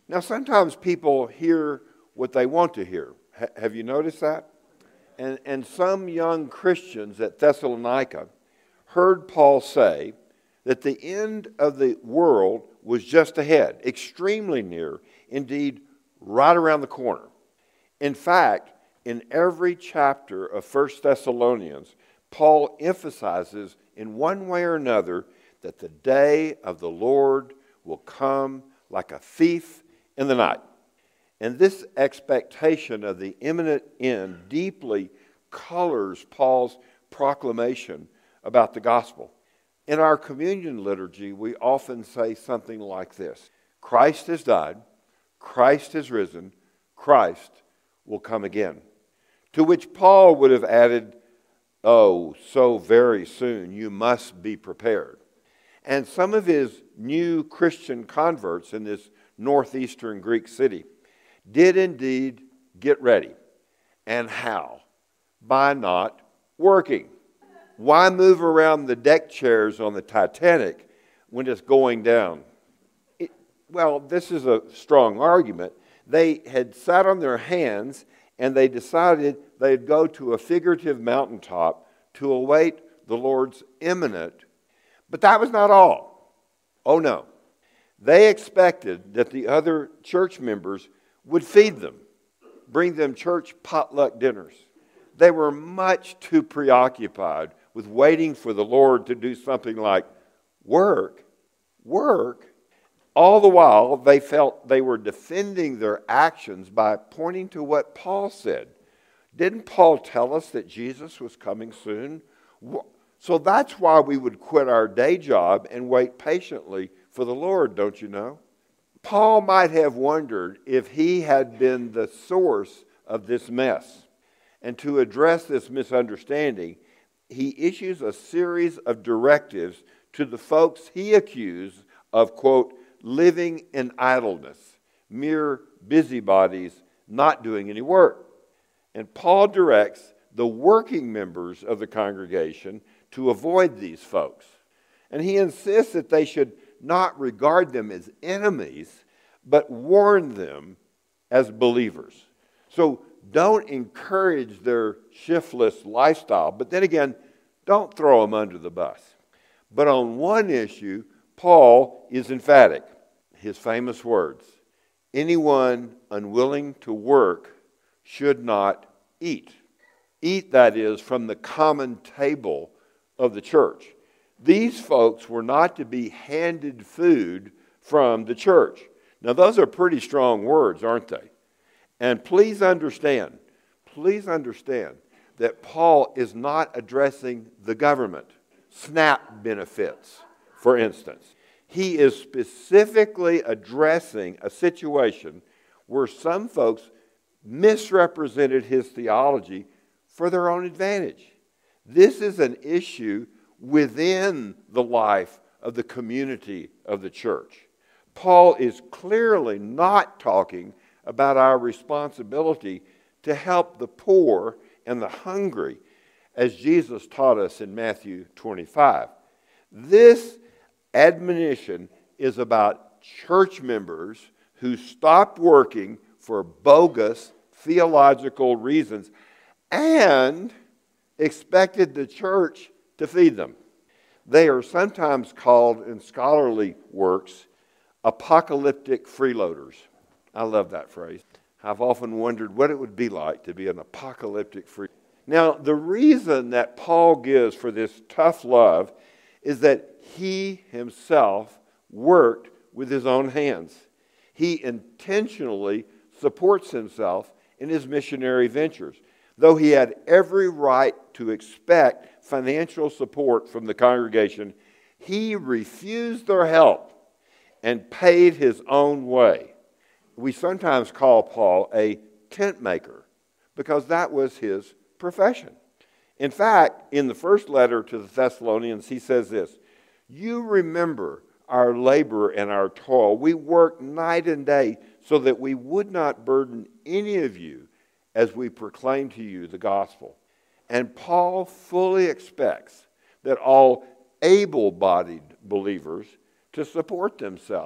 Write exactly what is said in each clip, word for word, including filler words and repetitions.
Now, sometimes people hear what they want to hear. H- have you noticed that? And, and some young Christians at Thessalonica heard Paul say that the end of the world was just ahead, extremely near, indeed, right around the corner. In fact, in every chapter of First Thessalonians, Paul emphasizes in one way or another that the day of the Lord will come like a thief in the night. And this expectation of the imminent end deeply colors Paul's proclamation about the gospel. In our communion liturgy, we often say something like this: Christ has died, Christ has risen, Christ will come again. To which Paul would have added, oh, so very soon, you must be prepared. And some of his new Christian converts in this northeastern Greek city did indeed get ready. And how? By not working. Why move around the deck chairs on the Titanic when it's going down? It, well, this is a strong argument. They had sat on their hands and they decided they'd go to a figurative mountaintop to await the Lord's imminent. But that was not all. Oh no. They expected that the other church members would feed them, bring them church potluck dinners. They were much too preoccupied with waiting for the Lord to do something like work, work. All the while, they felt they were defending their actions by pointing to what Paul said. Didn't Paul tell us that Jesus was coming soon? So that's why we would quit our day job and wait patiently for the Lord, don't you know? Paul might have wondered if he had been the source of this mess. And to address this misunderstanding, he issues a series of directives to the folks he accused of, quote, living in idleness, mere busybodies not doing any work. And Paul directs the working members of the congregation to avoid these folks. And he insists that they should not regard them as enemies, but warn them as believers. So don't encourage their shiftless lifestyle, but then again, don't throw them under the bus. But on one issue, Paul is emphatic. His famous words, anyone unwilling to work should not eat. Eat, that is, from the common table of the church. These folks were not to be handed food from the church. Now, those are pretty strong words, aren't they? And please understand, please understand that Paul is not addressing the government. SNAP benefits, for instance. He is specifically addressing a situation where some folks misrepresented his theology for their own advantage. This is an issue within the life of the community of the church. Paul is clearly not talking about our responsibility to help the poor and the hungry, as Jesus taught us in Matthew twenty-five. This admonition is about church members who stopped working for bogus theological reasons and expected the church to feed them. They are sometimes called, in scholarly works, apocalyptic freeloaders. I love that phrase. I've often wondered what it would be like to be an apocalyptic freeloader. Now, the reason that Paul gives for this tough love is that he himself worked with his own hands. He intentionally supports himself in his missionary ventures, though he had every right to expect financial support from the congregation. He refused their help and paid his own way. We sometimes call Paul a tent maker because that was his profession. In fact, in the first letter to the Thessalonians, he says this, you remember our labor and our toil. We worked night and day so that we would not burden any of you as we proclaim to you the gospel. And Paul fully expects that all able-bodied believers to support themselves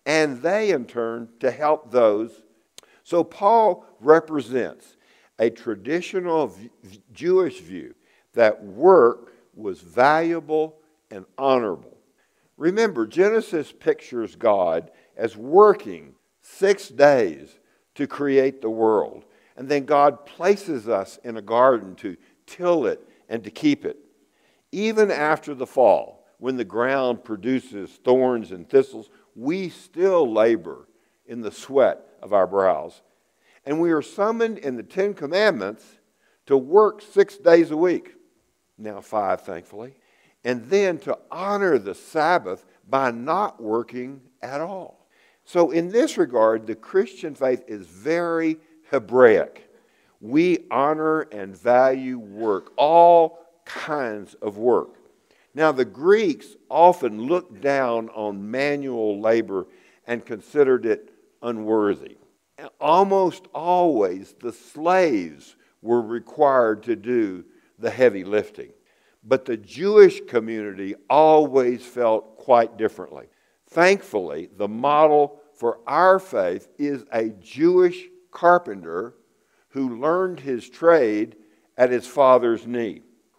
and they in turn to help those. So Paul represents a traditional v- Jewish view that work was valuable and honorable. Remember, Genesis pictures God as working six days to create the world. And then God places us in a garden to till it and to keep it. Even after the fall, when the ground produces thorns and thistles, we still labor in the sweat of our brows. And we are summoned in the Ten Commandments to work six days a week. Now five, thankfully. And then to honor the Sabbath by not working at all. So in this regard, the Christian faith is very Hebraic. We honor and value work, all kinds of work. Now, the Greeks often looked down on manual labor and considered it unworthy. Almost always, the slaves were required to do the heavy lifting. But the Jewish community always felt quite differently. Thankfully, the model for our faith is a Jewish carpenter who learned his trade at his father's knee.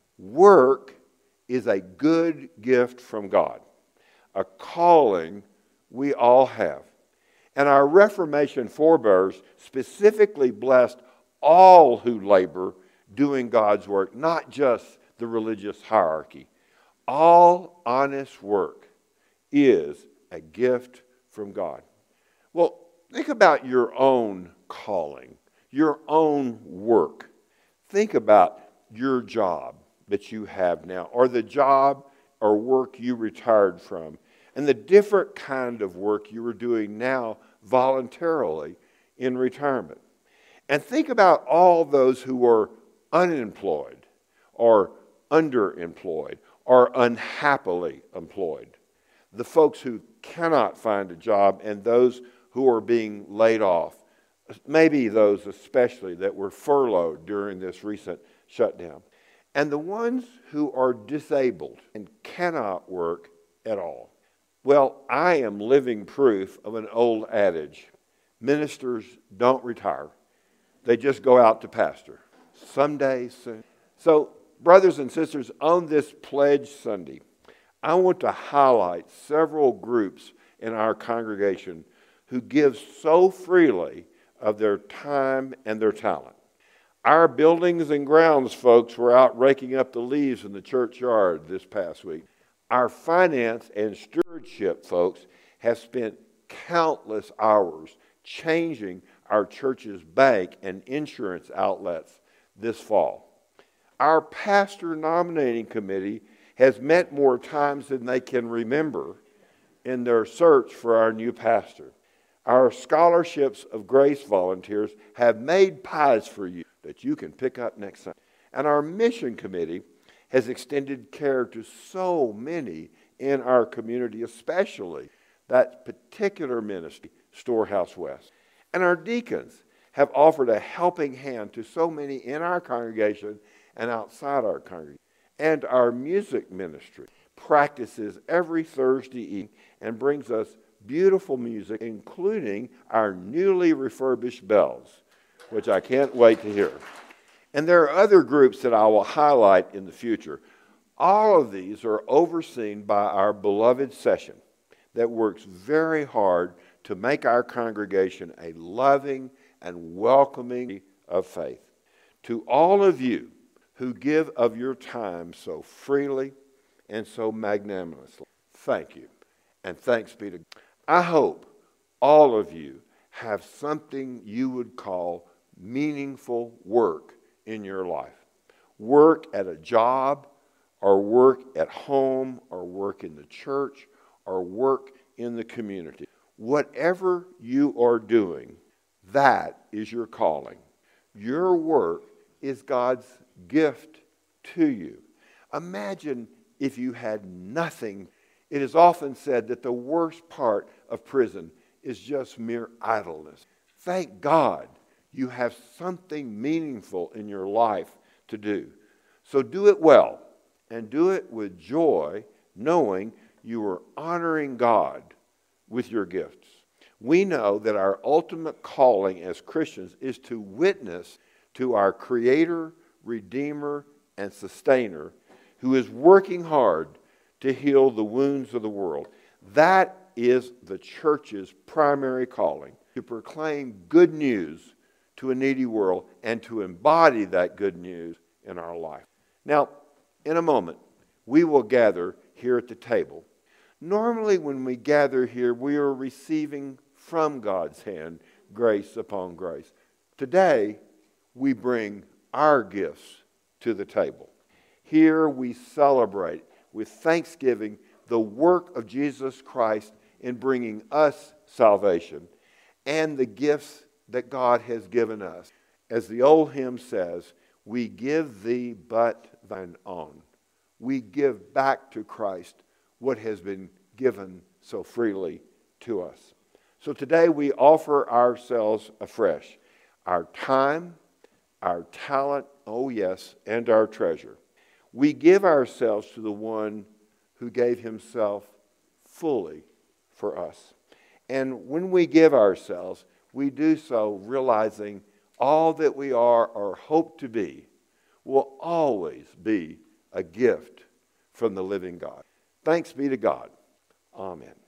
Work is a good gift from God, a calling we all have. And our Reformation forebears specifically blessed all who labor doing God's work, not just the religious hierarchy. All honest work is a gift from God. Well, think about your own calling, your own work. Think about your job that you have now, or the job or work you retired from, and the different kind of work you are doing now voluntarily in retirement. And think about all those who are unemployed or underemployed or unhappily employed. The folks who cannot find a job and those who are being laid off. Maybe those especially that were furloughed during this recent shutdown. And the ones who are disabled and cannot work at all. Well, I am living proof of an old adage. Ministers don't retire. They just go out to pastor. Someday soon. So, brothers and sisters, on this Pledge Sunday, I want to highlight several groups in our congregation who give so freely of their time and their talent. Our buildings and grounds folks were out raking up the leaves in the churchyard this past week. Our finance and stewardship folks have spent countless hours changing our church's bank and insurance outlets this fall. Our pastor nominating committee has met more times than they can remember in their search for our new pastor. Our Scholarships of Grace volunteers have made pies for you that you can pick up next Sunday. And our mission committee has extended care to so many in our community, especially that particular ministry, Storehouse West. And our deacons have offered a helping hand to so many in our congregation and outside our congregation. And our music ministry practices every Thursday evening and brings us beautiful music, including our newly refurbished bells, which I can't wait to hear. And there are other groups that I will highlight in the future. All of these are overseen by our beloved session that works very hard to make our congregation a loving and welcoming of faith. To all of you who give of your time so freely and so magnanimously, thank you, and thanks be to God. I hope all of you have something you would call meaningful work in your life. Work at a job, or work at home, or work in the church, or work in the community. Whatever you are doing, that is your calling. Your work is God's gift to you. Imagine if you had nothing. It is often said that the worst part of prison is just mere idleness. Thank God you have something meaningful in your life to do. So do it well and do it with joy, knowing you are honoring God with your gifts. We know that our ultimate calling as Christians is to witness to our Creator, Redeemer, and Sustainer, who is working hard to heal the wounds of the world. That is the church's primary calling, to proclaim good news to a needy world and to embody that good news in our life. Now, in a moment, we will gather here at the table. Normally, when we gather here, we are receiving from God's hand grace upon grace. Today, we bring our gifts to the table. Here we celebrate with thanksgiving the work of Jesus Christ in bringing us salvation and the gifts that God has given us. As the old hymn says, we give thee but thine own. We give back to Christ what has been given so freely to us. So today we offer ourselves afresh, our time, our talent, oh yes, and our treasure. We give ourselves to the one who gave himself fully for us. And when we give ourselves, we do so realizing all that we are or hope to be will always be a gift from the living God. Thanks be to God. Amen.